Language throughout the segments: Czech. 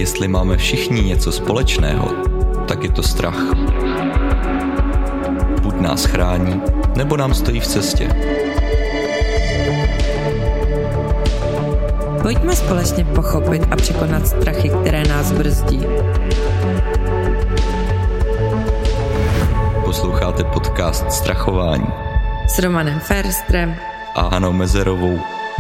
Jestli máme všichni něco společného, tak je to strach. Buď nás chrání, nebo nám stojí v cestě. Pojďme společně pochopit a překonat strachy, které nás brzdí. Posloucháte podcast Strachování S Romanem Ferstrem a Hanou Mezerovou.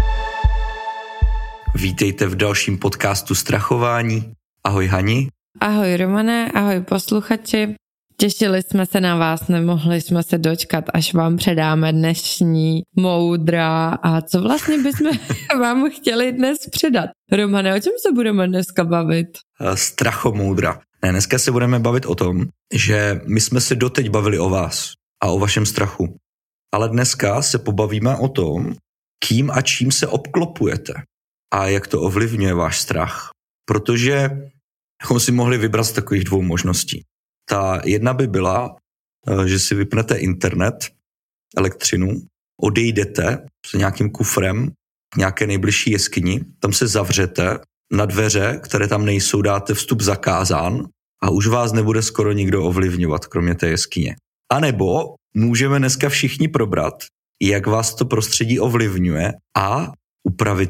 Vítejte v dalším podcastu Strachování. Ahoj Hani. Ahoj Romane, ahoj posluchači. Těšili jsme se na vás, nemohli jsme se dočkat, až vám předáme dnešní moudra a co vlastně bychom vám chtěli dnes předat. Romane, o čem se budeme dneska bavit? Strachomoudra. Dneska se budeme bavit o tom, že my jsme se doteď bavili o vás a o vašem strachu. Ale dneska se pobavíme o tom, kým a čím se obklopujete a jak to ovlivňuje váš strach. Protože bychom si mohli vybrat z takových dvou možností. Ta jedna by byla, že si vypnete internet, elektřinu, odejdete s nějakým kufrem k nějaké nejbližší jeskyni, tam se zavřete, na dveře, které tam nejsou, dáte vstup zakázán a už vás nebude skoro nikdo ovlivňovat, kromě té jeskyně. A nebo můžeme dneska všichni probrat, jak vás to prostředí ovlivňuje a upravit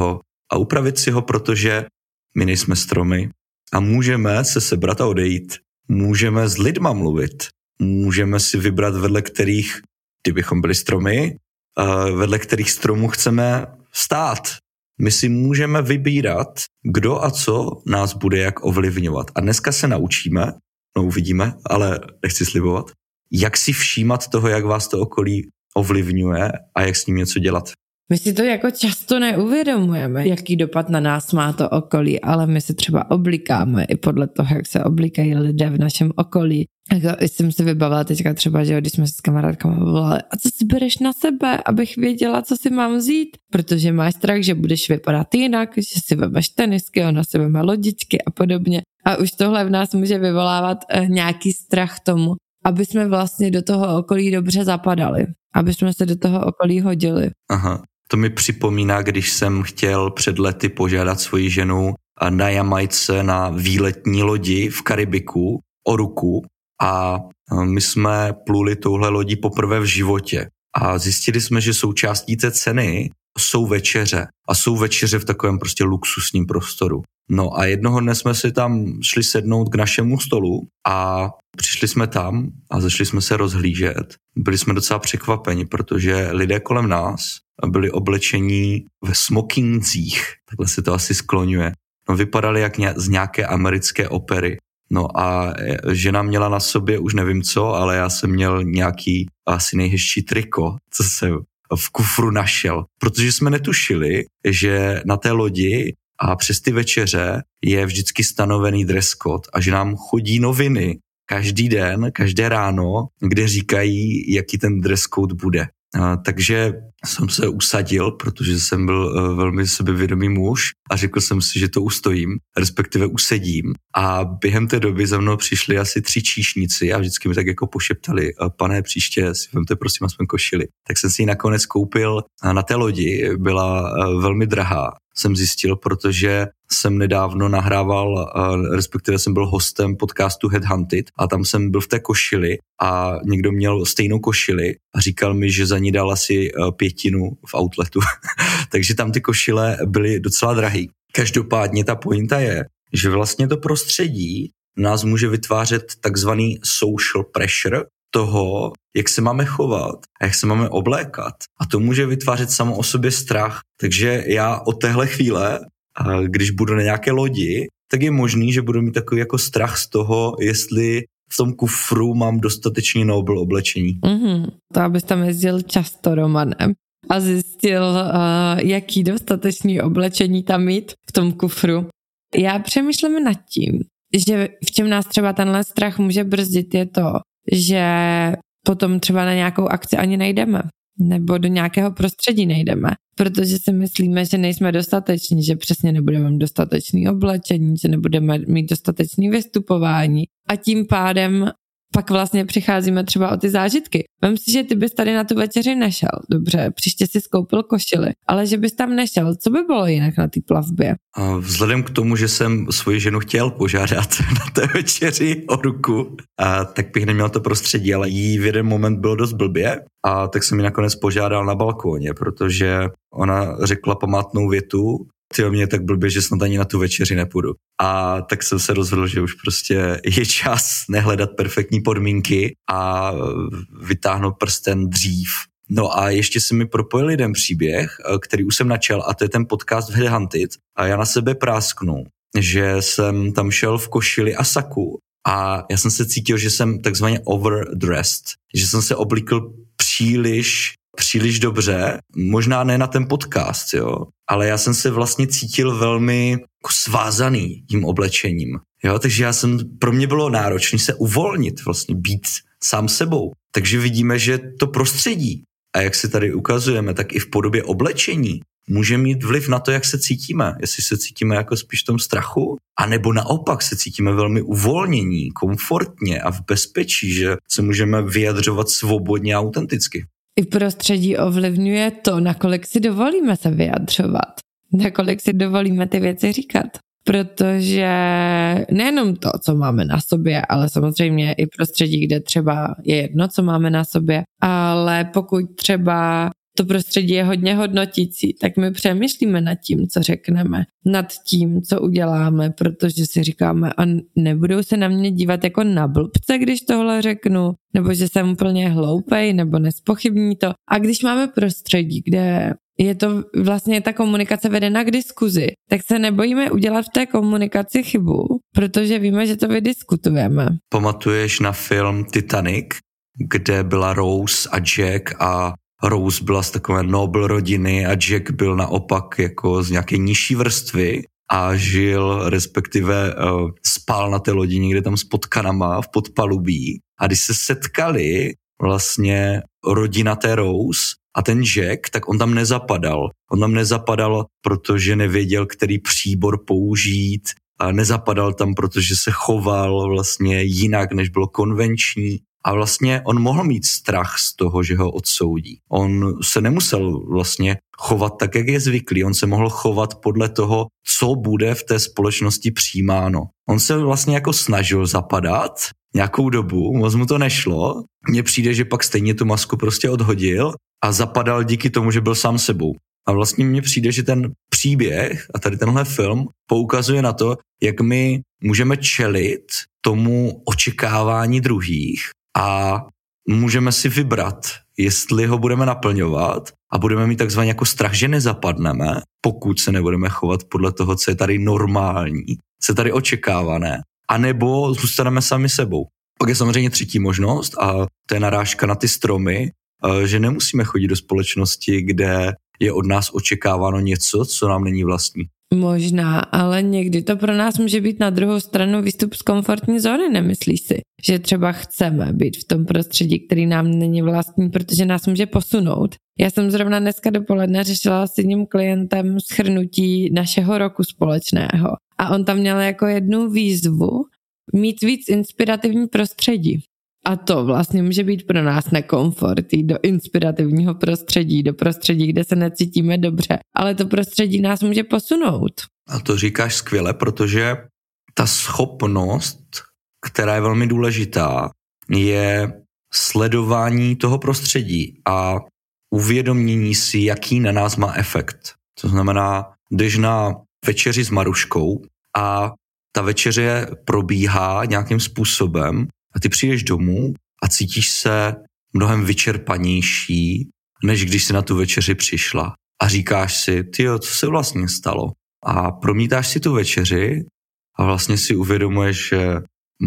si ho, protože my nejsme stromy a můžeme se sebrat a odejít. Můžeme s lidma mluvit, můžeme si vybrat, vedle kterých, kdybychom byli stromy, vedle kterých stromů chceme stát. My si můžeme vybírat, kdo a co nás bude jak ovlivňovat. A dneska se naučíme, uvidíme, ale nechci slibovat, jak si všímat toho, jak vás to okolí ovlivňuje a jak s ním něco dělat. My si to jako často neuvědomujeme, jaký dopad na nás má to okolí, ale my se třeba oblikáme i podle toho, jak se oblíkají lidé v našem okolí. Jako jsem si vybavila teďka třeba, že když jsme se s kamarádkama volali, a co si bereš na sebe, abych věděla, co si mám vzít, protože máš strach, že budeš vypadat jinak, že si vemeš tenisky, ona si veme lodičky a podobně. A už tohle v nás může vyvolávat nějaký strach tomu, aby jsme vlastně do toho okolí dobře zapadali, aby jsme se do toho okolí hodili. Aha. To mi připomíná, když jsem chtěl před lety požádat svoji ženu na Jamajce na výletní lodi v Karibiku o ruku a my jsme pluli touhle lodí poprvé v životě a zjistili jsme, že součástí té ceny jsou večeře a jsou večeře v takovém prostě luxusním prostoru. No a jednoho dne jsme si tam šli sednout k našemu stolu a přišli jsme tam a začali jsme se rozhlížet. Byli jsme docela překvapeni, protože lidé kolem nás byli oblečení ve smokingcích, takhle se to asi skloňuje. No, vypadali jak z nějaké americké opery. No a žena měla na sobě už nevím co, ale já jsem měl nějaký asi nejhezčí triko, co jsem v kufru našel. Protože jsme netušili, že na té lodi a přes ty večeře je vždycky stanovený dress code a že nám chodí noviny každý den, každé ráno, kde říkají, jaký ten dress code bude. Takže jsem se usadil, protože jsem byl velmi sebevědomý muž a řekl jsem si, že to ustojím, respektive usedím. A během té doby za mnou přišli asi 3 číšníci a vždycky mi tak jako pošeptali, pane, příště si vemte prosím aspoň košili. Tak jsem si ji nakonec koupil na té lodi, byla velmi drahá, jsem zjistil, protože jsem nedávno nahrával, respektive jsem byl hostem podcastu Headhunted a tam jsem byl v té košili a někdo měl stejnou košili a říkal mi, že za ní dal asi 5 v outletu. Takže tam ty košile byly docela drahý. Každopádně ta pointa je, že vlastně to prostředí nás může vytvářet takzvaný social pressure toho, jak se máme chovat a jak se máme oblékat. A to může vytvářet samo o sobě strach. Takže já od téhle chvíle, když budu na nějaké lodi, tak je možný, že budu mít takový jako strach z toho, jestli v tom kufru mám dostatečně nobl oblečení. To abys tam jezdil často, Romanem, a zjistil, jaký dostatečný oblečení tam mít v tom kufru. Já přemýšlím nad tím, že v čem nás třeba tenhle strach může brzdit je to, že potom třeba na nějakou akci ani nejdeme, nebo do nějakého prostředí nejdeme, protože si myslíme, že nejsme dostateční, že přesně nebudeme mít dostatečný oblečení, že nebudeme mít dostatečný vystupování a tím pádem pak vlastně přicházíme třeba o ty zážitky. Vem si, že ty bys tady na tu večeři nešel, dobře, příště si skoupil košili, ale že bys tam nešel, co by bylo jinak na té plavbě? Vzhledem k tomu, že jsem svoji ženu chtěl požádat na té večeři o ruku, tak bych neměl to prostředí, ale jí v jeden moment bylo dost blbě, a tak jsem ji nakonec požádal na balkóně, protože ona řekla památnou větu: tyjo, mě je tak blbě, že snad ani na tu večeři nepůjdu. A tak jsem se rozhodl, že už prostě je čas nehledat perfektní podmínky a vytáhnout prsten dřív. No a ještě se mi propojil jeden příběh, který už jsem načal, a to je ten podcast Headhunted. A já na sebe prásknu, že jsem tam šel v košili a saku a já jsem se cítil, že jsem takzvaně overdressed, že jsem se oblíkl příliš dobře, možná ne na ten podcast, jo, ale já jsem se vlastně cítil velmi jako svázaný tím oblečením, jo, takže pro mě bylo náročné se uvolnit, vlastně být sám sebou. Takže vidíme, že to prostředí, a jak si tady ukazujeme, tak i v podobě oblečení může mít vliv na to, jak se cítíme. Jestli se cítíme jako spíš v tom strachu, anebo naopak se cítíme velmi uvolnění, komfortně a v bezpečí, že se můžeme vyjadřovat svobodně a autenticky. I prostředí ovlivňuje to, nakolik si dovolíme se vyjadřovat, nakolik si dovolíme ty věci říkat. Protože nejenom to, co máme na sobě, ale samozřejmě i prostředí, kde třeba je jedno, co máme na sobě, ale pokud třeba to prostředí je hodně hodnotící, tak my přemýšlíme nad tím, co řekneme, nad tím, co uděláme, protože si říkáme, a nebudou se na mě dívat jako na blbce, když tohle řeknu, nebo že jsem úplně hloupej, nebo nespochybní to. A když máme prostředí, kde je to vlastně ta komunikace vedena k diskuzi, tak se nebojíme udělat v té komunikaci chybu, protože víme, že to vydiskutujeme. Pamatuješ na film Titanic, kde byla Rose a Jack a Rose byla z takové noble rodiny a Jack byl naopak jako z nějaké nižší vrstvy a žil, respektive spal na té lodi někde tam s potkanama v podpalubí. A když se setkali vlastně rodina té Rose a ten Jack, tak on tam nezapadal. On tam nezapadal, protože nevěděl, který příbor použít, a nezapadal tam, protože se choval vlastně jinak, než bylo konvenční. A vlastně on mohl mít strach z toho, že ho odsoudí. On se nemusel vlastně chovat tak, jak je zvyklý. On se mohl chovat podle toho, co bude v té společnosti přijímáno. On se vlastně jako snažil zapadat nějakou dobu, moc mu to nešlo. Mně přijde, že pak stejně tu masku prostě odhodil a zapadal díky tomu, že byl sám sebou. A vlastně mně přijde, že ten příběh a tady tenhle film poukazuje na to, jak my můžeme čelit tomu očekávání druhých a můžeme si vybrat, jestli ho budeme naplňovat a budeme mít takzvaně jako strach, že nezapadneme, pokud se nebudeme chovat podle toho, co je tady normální, co je tady očekávané, anebo zůstaneme sami sebou. Pak je samozřejmě třetí možnost a to je narážka na ty stromy, že nemusíme chodit do společnosti, kde je od nás očekáváno něco, co nám není vlastní. Možná, ale někdy to pro nás může být na druhou stranu výstup z komfortní zóny, nemyslíš si? Že třeba chceme být v tom prostředí, který nám není vlastní, protože nás může posunout. Já jsem zrovna dneska dopoledne řešila s jedním klientem shrnutí našeho roku společného a on tam měl jako jednu výzvu mít víc inspirativní prostředí. A to vlastně může být pro nás nekomfort, jít do inspirativního prostředí, do prostředí, kde se necítíme dobře, ale to prostředí nás může posunout. A to říkáš skvěle, protože ta schopnost, která je velmi důležitá, je sledování toho prostředí a uvědomění si, jaký na nás má efekt. To znamená, jdeš na večeři s Maruškou a ta večeře probíhá nějakým způsobem, a ty přijdeš domů a cítíš se mnohem vyčerpanější, než když jsi na tu večeři přišla. A říkáš si, tyjo, co se vlastně stalo? A promítáš si tu večeři a vlastně si uvědomuješ, že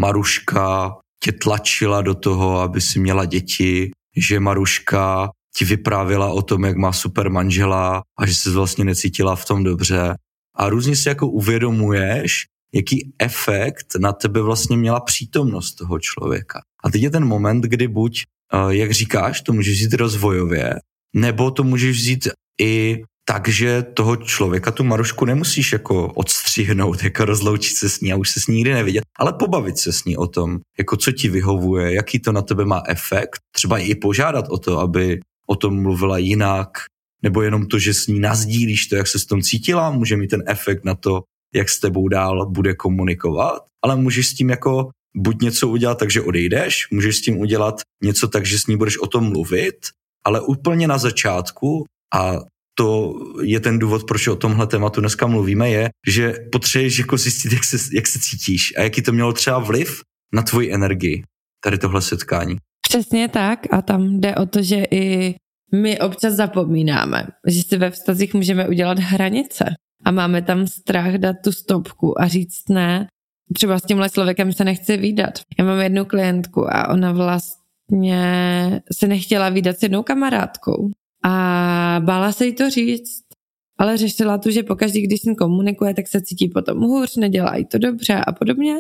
Maruška tě tlačila do toho, aby si měla děti, že Maruška ti vyprávěla o tom, jak má super manžela a že se vlastně necítila v tom dobře. A různě si jako uvědomuješ, jaký efekt na tebe vlastně měla přítomnost toho člověka. A teď je ten moment, kdy buď, jak říkáš, to můžeš vzít rozvojově, nebo to můžeš vzít i takže toho člověka, tu Marušku, nemusíš jako odstřihnout, jako rozloučit se s ní a už se s ní nikdy nevidět, ale pobavit se s ní o tom, jako co ti vyhovuje, jaký to na tebe má efekt, třeba i požádat o to, aby o tom mluvila jinak, nebo jenom to, že s ní nasdílíš to, jak se s tom cítila, může mít ten efekt na to, jak s tebou dál bude komunikovat, ale můžeš s tím jako buď něco udělat tak, že odejdeš, můžeš s tím udělat něco tak, že s ní budeš o tom mluvit, ale úplně na začátku, a to je ten důvod, proč o tomhle tématu dneska mluvíme, je, že potřebuješ jako zjistit, jak se cítíš a jaký to mělo třeba vliv na tvoji energii, tady tohle setkání. Přesně tak, a tam jde o to, že i my občas zapomínáme, že si ve vztazích můžeme udělat hranice a máme tam strach dát tu stopku a říct ne, třeba s tímhle člověkem se nechci vídat. Já mám jednu klientku a ona vlastně se nechtěla vídat s jednou kamarádkou a bála se jí to říct, ale řešila tu, že pokaždý, když s ní komunikuje, tak se cítí potom hůř, nedělá jí to dobře a podobně.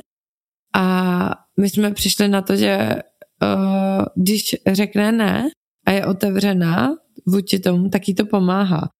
A my jsme přišli na to, že když řekne ne a je otevřená vůči tomu, tak jí to pomáhá.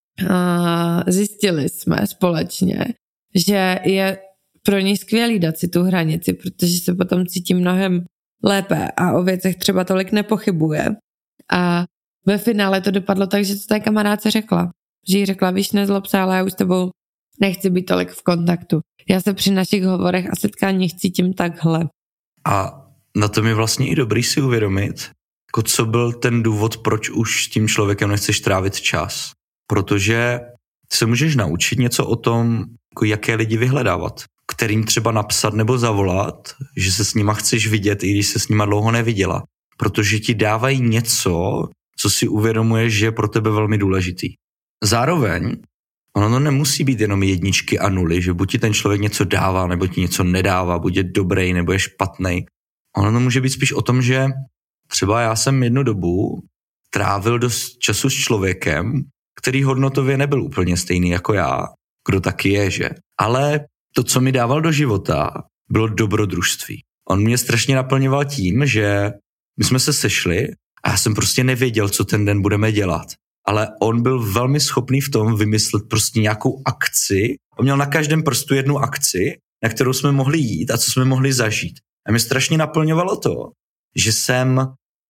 Zjistili jsme společně, že je pro ní skvělý dát si tu hranici, protože se potom cítí mnohem lépe a o věcech třeba tolik nepochybuje. A ve finále to dopadlo tak, že to té kamarádce řekla. Že jí řekla, víš, nezlob se, ale já už s tebou nechci být tolik v kontaktu. Já se při našich hovorech a setkáních cítím takhle. A na tom je vlastně i dobrý si uvědomit, jako co byl ten důvod, proč už s tím člověkem nechceš trávit čas. Protože se můžeš naučit něco o tom, jako jaké lidi vyhledávat, kterým třeba napsat nebo zavolat, že se s nima chceš vidět, i když se s nima dlouho neviděla. Protože ti dávají něco, co si uvědomuješ, že je pro tebe velmi důležitý. Zároveň ono nemusí být jenom jedničky a nuly, že buď ti ten člověk něco dává, nebo ti něco nedává, buď je dobrý, nebo je špatný. Ono to může být spíš o tom, že třeba já jsem jednu dobu trávil dost času s člověkem, který hodnotově nebyl úplně stejný jako já, kdo taky je, že? Ale to, co mi dával do života, bylo dobrodružství. On mě strašně naplňoval tím, že my jsme se sešli a já jsem prostě nevěděl, co ten den budeme dělat. Ale on byl velmi schopný v tom vymyslet prostě nějakou akci. On měl na každém prstu jednu akci, na kterou jsme mohli jít a co jsme mohli zažít. A mě strašně naplňovalo to, že jsem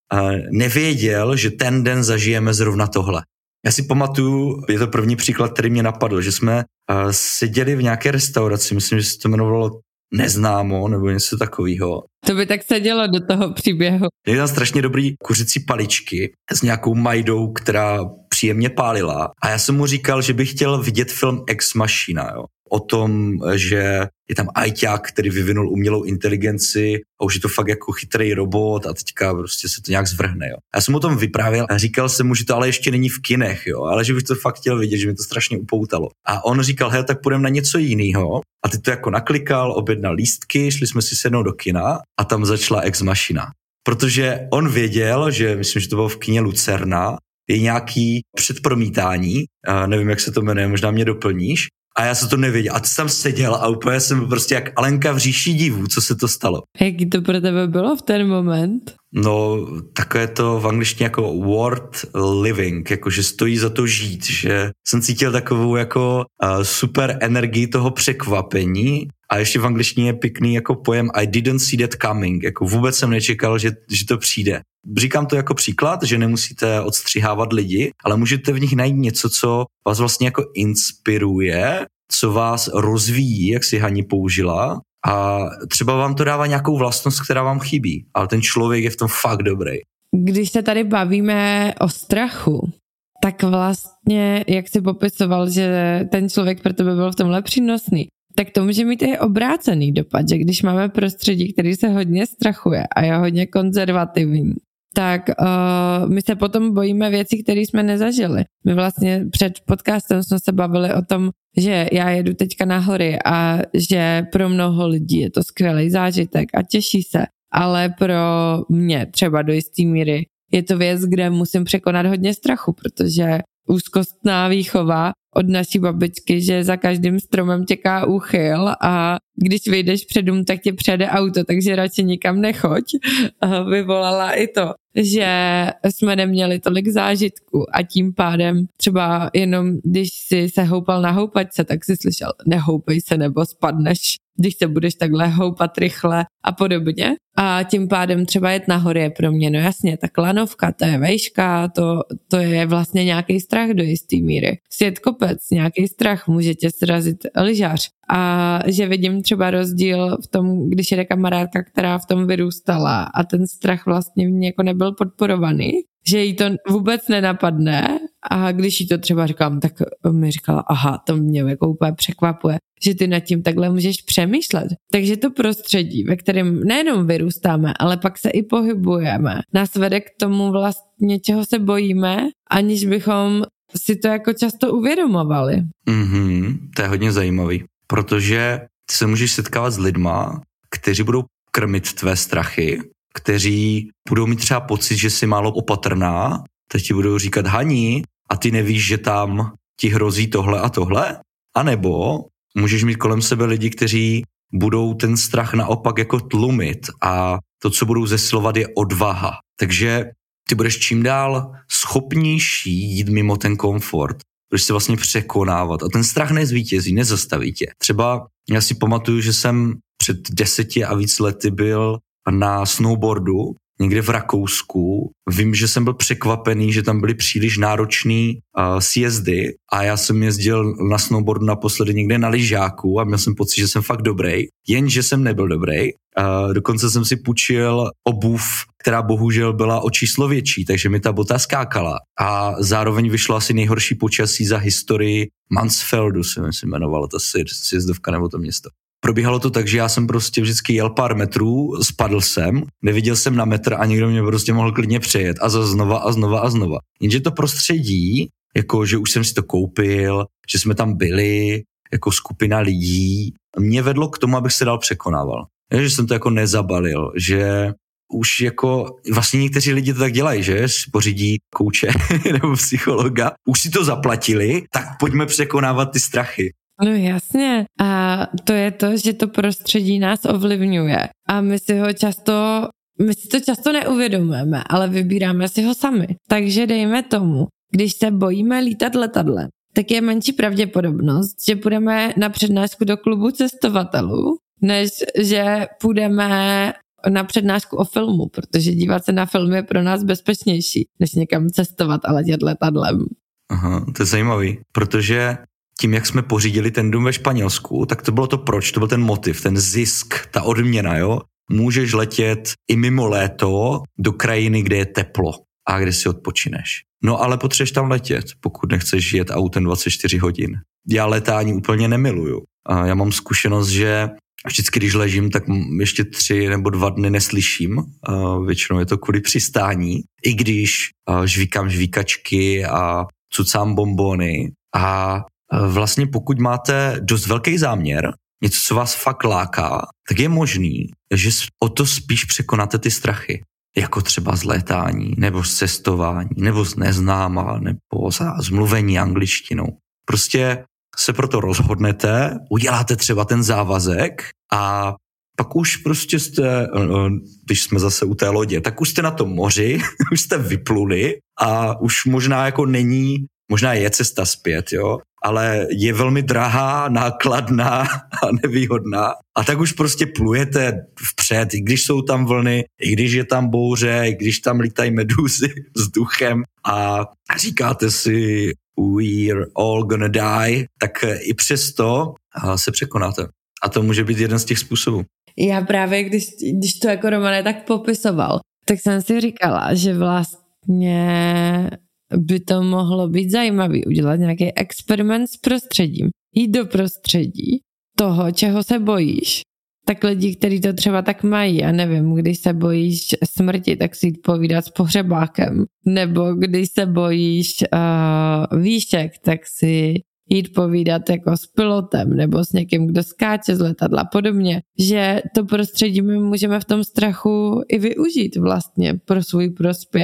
nevěděl, že ten den zažijeme zrovna tohle. Já si pamatuju, je to první příklad, který mě napadl, že jsme seděli v nějaké restauraci, myslím, že se to jmenovalo Neznámo, nebo něco takového. To by tak sedělo do toho příběhu. Je tam strašně dobrý kuřecí paličky s nějakou majdou, která příjemně pálila. A já jsem mu říkal, že bych chtěl vidět film Ex Machina, jo. O tom, že je tam ajťák, který vyvinul umělou inteligenci a už je to fakt jako chytrý robot a teďka prostě se to nějak zvrhne, jo. Já jsem o tom vyprávěl a říkal jsem mu, že to ale ještě není v kinech, jo, ale že bych to fakt chtěl vidět, že mi to strašně upoutalo. A on říkal, hele, tak půjdeme na něco jiného. A ty to jako naklikal, objednal lístky, šli jsme si sednout do kina a tam začala Ex Machina. Protože on věděl, že myslím, že to bylo v kině Lucerna, je nějaký předpromítání, nevím, jak se to jmenuje, možná mě doplníš. A já se to nevěděl. A ty jsi tam seděl a úplně jsem prostě jak Alenka v říši divů, co se to stalo. Jaký to pro tebe bylo v ten moment? No, takové to v angličtině jako worth living, jako že stojí za to žít, že jsem cítil takovou jako super energii toho překvapení a ještě v angličtině je pěkný jako pojem I didn't see that coming, jako vůbec jsem nečekal, že to přijde. Říkám to jako příklad, že nemusíte odstřihávat lidi, ale můžete v nich najít něco, co vás vlastně jako inspiruje, co vás rozvíjí, jak si Hani použila, a třeba vám to dává nějakou vlastnost, která vám chybí, ale ten člověk je v tom fakt dobrý. Když se tady bavíme o strachu, tak vlastně, jak jsi popisoval, že ten člověk pro tebe byl v tomhle přínosný, tak to může mít i obrácený dopad, že když máme prostředí, který se hodně strachuje a je hodně konzervativní, tak my se potom bojíme věcí, které jsme nezažili. My vlastně před podcastem jsme se bavili o tom, že já jedu teďka na hory a že pro mnoho lidí je to skvělý zážitek a těší se, ale pro mě třeba do jistý míry je to věc, kde musím překonat hodně strachu, protože úzkostná výchova od naší babičky, že za každým stromem těká úchyl a když vyjdeš před dům, tak tě přejede auto, takže radši nikam nechoď. Vyvolala i to, že jsme neměli tolik zážitků a tím pádem třeba jenom, když si se houpal na houpačce, tak si slyšel, nehoupej se nebo spadneš, když se budeš takhle houpat rychle a podobně. A tím pádem třeba jet na hory je pro mě, no jasně, tak lanovka, to je vejška, to je vlastně nějaký strach do jistý míry. Sjet kopec, nějaký strach, může tě srazit lyžař. A že vidím třeba rozdíl v tom, když jede kamarádka, která v tom vyrůstala a ten strach vlastně v ní jako nebyl podporovaný, že jí to vůbec nenapadne a když jí to třeba říkám, tak mi říkala, aha, to mě jako úplně překvapuje, že ty nad tím takhle můžeš přemýšlet. Takže to prostředí, ve kterém nejenom vyrůstáme, ale pak se i pohybujeme, nás vede k tomu vlastně, čeho se bojíme, aniž bychom si to jako často uvědomovali. To je hodně zajímavý, protože ty se můžeš setkávat s lidma, kteří budou krmit tvé strachy, kteří budou mít třeba pocit, že jsi málo opatrná, teď ti budou říkat Hani a ty nevíš, že tam ti hrozí tohle a tohle, anebo můžeš mít kolem sebe lidi, kteří budou ten strach naopak jako tlumit a to, co budou zesilovat, je odvaha. Takže ty budeš čím dál schopnější jít mimo ten komfort, budeš se vlastně překonávat a ten strach nezvítězí, nezastaví tě. Třeba já si pamatuju, že jsem před 10 a víc lety byl na snowboardu někde v Rakousku. Vím, že jsem byl překvapený, že tam byly příliš náročný sjezdy a já jsem jezdil na snowboardu naposledy někde na lyžáku a měl jsem pocit, že jsem fakt dobrý, jenže jsem nebyl dobrý. Dokonce jsem si půjčil obuv, která bohužel byla o číslo větší, takže mi ta bota skákala a zároveň vyšlo asi nejhorší počasí za historii Mansfeldu, se jmenovalo ta sjezdovka nebo to město. Probíhalo to tak, že já jsem prostě vždycky jel pár metrů, spadl jsem, neviděl jsem na metr a někdo mě prostě mohl klidně přejet a znova a znova a znova. Jenže to prostředí, jako že už jsem si to koupil, že jsme tam byli jako skupina lidí, mě vedlo k tomu, abych se dál překonával. Že jsem to jako nezabalil, že už jako vlastně někteří lidi to tak dělají, že pořídí kouče nebo psychologa, už si to zaplatili, tak pojďme překonávat ty strachy. No jasně. A to je to, že to prostředí nás ovlivňuje. A my si to často neuvědomujeme, ale vybíráme si ho sami. Takže dejme tomu, když se bojíme lítat letadlem, tak je menší pravděpodobnost, že půjdeme na přednášku do klubu cestovatelů, než že půjdeme na přednášku o filmu, protože dívat se na film je pro nás bezpečnější, než někam cestovat a letět letadlem. Aha, to je zajímavý, protože tím, jak jsme pořídili ten dům ve Španělsku, tak to bylo to proč, to byl ten motiv, ten zisk, ta odměna, jo. Můžeš letět i mimo léto do krajiny, kde je teplo a kde si odpočineš. No ale potřebuješ tam letět, pokud nechceš jet autem 24 hodin. Já letání úplně nemiluju. A já mám zkušenost, že vždycky, když ležím, tak ještě 3 nebo 2 dny neslyším. Většinou je to kvůli přistání. I když žvíkám žvíkačky a cucám bonbony. A vlastně pokud máte dost velký záměr, něco, co vás fakt láká, tak je možný, že o to spíš překonáte ty strachy. Jako třeba z létání, nebo z cestování, nebo z neznáma, nebo z mluvení angličtinou. Prostě se proto rozhodnete, uděláte třeba ten závazek a pak už prostě jste, když jsme zase u té lodě, tak už jste na tom moři, už jste vypluli a už možná jako možná je cesta zpět, jo, ale je velmi drahá, nákladná a nevýhodná. A tak už prostě plujete vpřed, i když jsou tam vlny, i když je tam bouře, i když tam lítají medúzy vzduchem a říkáte si we're all gonna die, tak i přesto se překonáte. A to může být jeden z těch způsobů. Já právě, když to jako Romane tak popisoval, tak jsem si říkala, že vlastně by to mohlo být zajímavý udělat nějaký experiment s prostředím. Jít do prostředí toho, čeho se bojíš. Tak lidi, kteří to třeba tak mají, já nevím, když se bojíš smrti, tak si jít povídat s pohřebákem. Nebo když se bojíš výšek, tak si jít povídat jako s pilotem nebo s někým, kdo skáče z letadla podobně. Že to prostředí my můžeme v tom strachu i využít vlastně pro svůj prospěch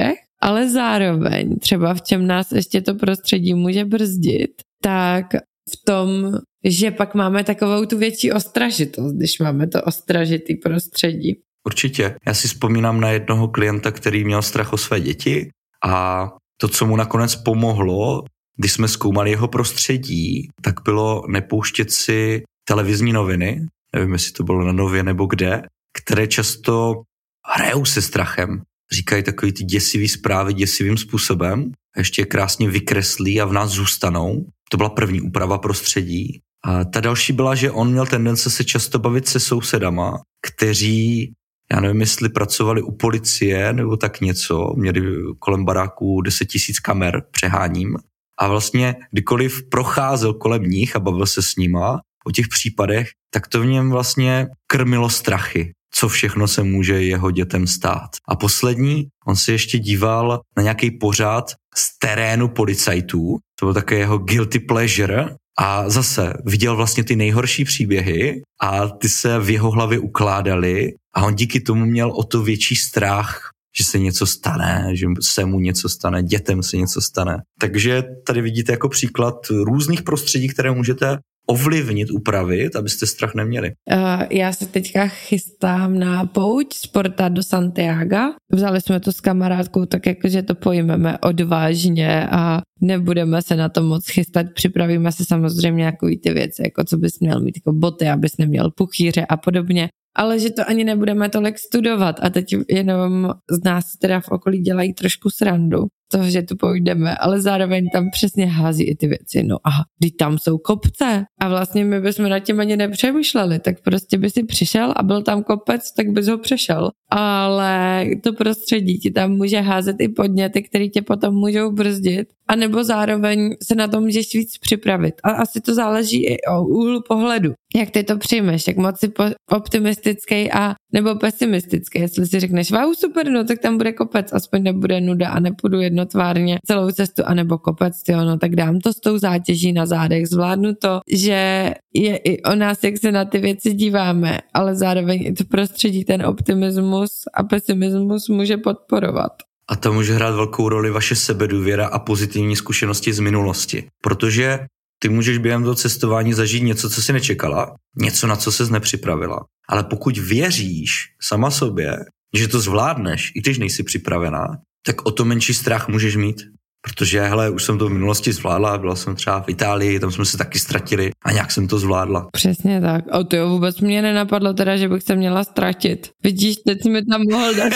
ale zároveň třeba v čem nás ještě to prostředí může brzdit, tak v tom, že pak máme takovou tu větší ostražitost, když máme to ostražitý prostředí. Určitě. Já si vzpomínám na jednoho klienta, který měl strach o své děti a to, co mu nakonec pomohlo, když jsme zkoumali jeho prostředí, tak bylo nepouštět si televizní noviny, nevím, jestli to bylo na Nově nebo kde, které často hrajou se strachem. Říkají takový ty děsivý zprávy děsivým způsobem a ještě krásně vykreslí a v nás zůstanou. To byla první úprava prostředí. A ta další byla, že on měl tendence se často bavit se sousedama, kteří, já nevím, jestli pracovali u policie nebo tak něco, měli kolem baráků 10 000 kamer, přeháním. A vlastně kdykoliv procházel kolem nich a bavil se s nima o těch případech, tak to v něm vlastně krmilo strachy, co všechno se může jeho dětem stát. A poslední, on se ještě díval na nějaký pořad z terénu policajtů, to byl také jeho guilty pleasure, a zase viděl vlastně ty nejhorší příběhy a ty se v jeho hlavě ukládaly a on díky tomu měl o to větší strach, že se něco stane, že se mu něco stane, dětem se něco stane. Takže tady vidíte jako příklad různých prostředí, které můžete ovlivnit, upravit, abyste strach neměli. Já se teďka chystám na pouť z Porta do Santiaga. Vzali jsme to s kamarádkou tak jako, že to pojmeme odvážně a nebudeme se na to moc chystat. Připravíme se samozřejmě jako ty věci, jako co bys měl mít, jako boty, abys neměl puchýře a podobně. Ale že to ani nebudeme tolik studovat a teď jenom z nás teda v okolí dělají trošku srandu toho, že tu půjdeme, ale zároveň tam přesně hází i ty věci. No aha, když tam jsou kopce a vlastně my bychom nad tím ani nepřemýšleli, tak prostě by si přišel a byl tam kopec, tak bys ho přešel. Ale to prostředí ti tam může házet i podněty, které tě potom můžou brzdit, anebo zároveň se na to můžeš víc připravit. A asi to záleží i o úhlu pohledu. Jak ty to přijmeš, jak moc jsi optimistický a nebo pesimistický. Jestli si řekneš, wow, super, no tak tam bude kopec, aspoň nebude nuda a nepůjdu jednotvárně celou cestu, anebo kopec, no tak dám to s tou zátěží na zádech, zvládnu to, že je i o nás, jak se na ty věci díváme, ale zároveň i to prostředí, ten optimismus a pesimismus může podporovat. A to může hrát velkou roli vaše sebedůvěra a pozitivní zkušenosti z minulosti, protože ty můžeš během toho cestování zažít něco, co si nečekala, něco, na co ses nepřipravila. Ale pokud věříš sama sobě, že to zvládneš, i když nejsi připravená, tak o to menší strach můžeš mít. Protože, hele, už jsem to v minulosti zvládla, byla jsem třeba v Itálii, tam jsme se taky ztratili a nějak jsem to zvládla. Přesně tak. A to jo, vůbec mě nenapadlo teda, že bych se měla ztratit. Vidíš, teď jsi mi tam mohl dát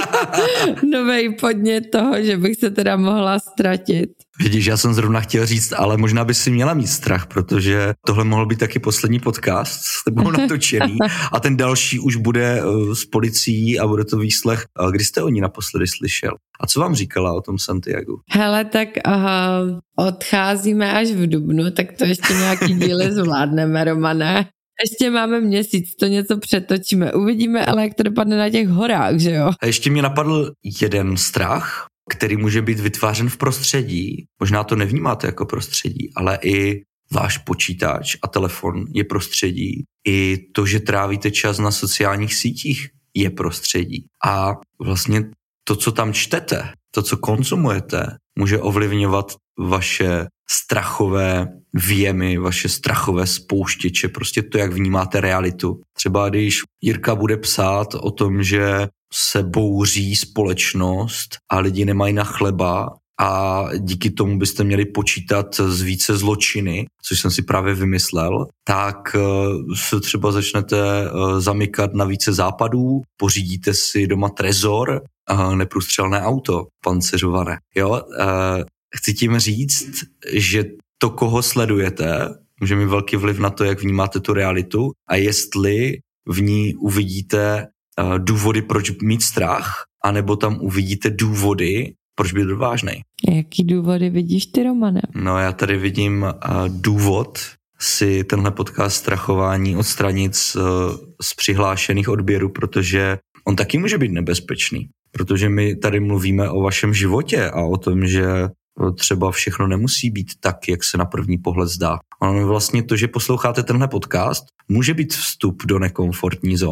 novej podnět toho, že bych se teda mohla ztratit. Vidíš, já jsem zrovna chtěl říct, ale možná by si měla mít strach, protože tohle mohl být taky poslední podcast s tebou natočený a ten další už bude s policií a bude to výslech. Kdy jste o ní naposledy slyšel? A co vám říkala o tom Santiagu? Hele, tak odcházíme až v dubnu, tak to ještě nějaký díly zvládneme, Romane. Ještě máme měsíc, to něco přetočíme. Uvidíme, ale jak to dopadne na těch horách, že jo? A ještě mě napadl jeden strach, který může být vytvářen v prostředí. Možná to nevnímáte jako prostředí, ale i váš počítač a telefon je prostředí. I to, že trávíte čas na sociálních sítích, je prostředí. A vlastně to, co tam čtete, to, co konzumujete, může ovlivňovat vaše strachové věmy, vaše strachové spouštěče, prostě to, jak vnímáte realitu. Třeba když Jirka bude psát o tom, že se bouří společnost a lidi nemají na chleba a díky tomu byste měli počítat z více zločiny, což jsem si právě vymyslel, tak se třeba začnete zamykat na více západů, pořídíte si doma trezor, neprůstřelné auto, panceřované. Jo? Chci tím říct, že to, koho sledujete, může mít velký vliv na to, jak vnímáte tu realitu a jestli v ní uvidíte důvody, proč mít strach, anebo tam uvidíte důvody, proč být odvážnej. Jaký důvody vidíš ty, Romane? No já tady vidím důvod si tenhle podcast strachování odstranit z přihlášených odběrů, protože on taky může být nebezpečný. Protože my tady mluvíme o vašem životě a o tom, že třeba všechno nemusí být tak, jak se na první pohled zdá. Ono vlastně to, že posloucháte tenhle podcast, může být vstup do nekomfortní zóny.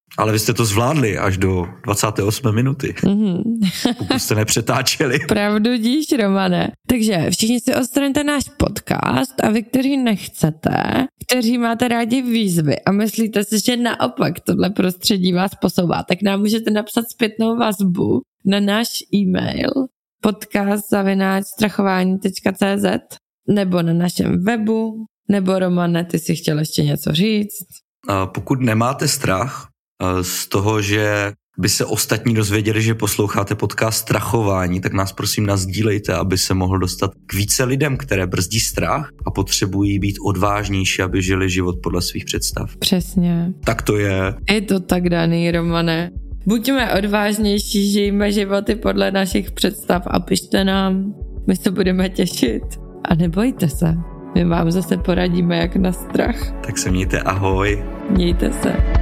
Ale vy jste to zvládli až do 28. minuty. Pokud jste nepřetáčeli. Pravdu díš, Romane. Takže všichni si odstraňte náš podcast a vy, kteří nechcete, kteří máte rádi výzvy a myslíte si, že naopak tohle prostředí vás posouvá, tak nám můžete napsat zpětnou vazbu na náš e-mail podcast@strachování.cz nebo na našem webu, nebo Romane, ty si chtěl ještě něco říct? Pokud nemáte strach z toho, že by se ostatní dozvěděli, že posloucháte podcast Strachování, tak nás prosím nasdílejte, aby se mohl dostat k více lidem, které brzdí strach a potřebují být odvážnější, aby žili život podle svých představ. Přesně. Tak to je. Je to tak daný, Romane. Buďme odvážnější, žijme životy podle našich představ a pište nám. My se budeme těšit. A nebojte se. My vám zase poradíme, jak na strach. Tak se mějte, ahoj. Mějte se.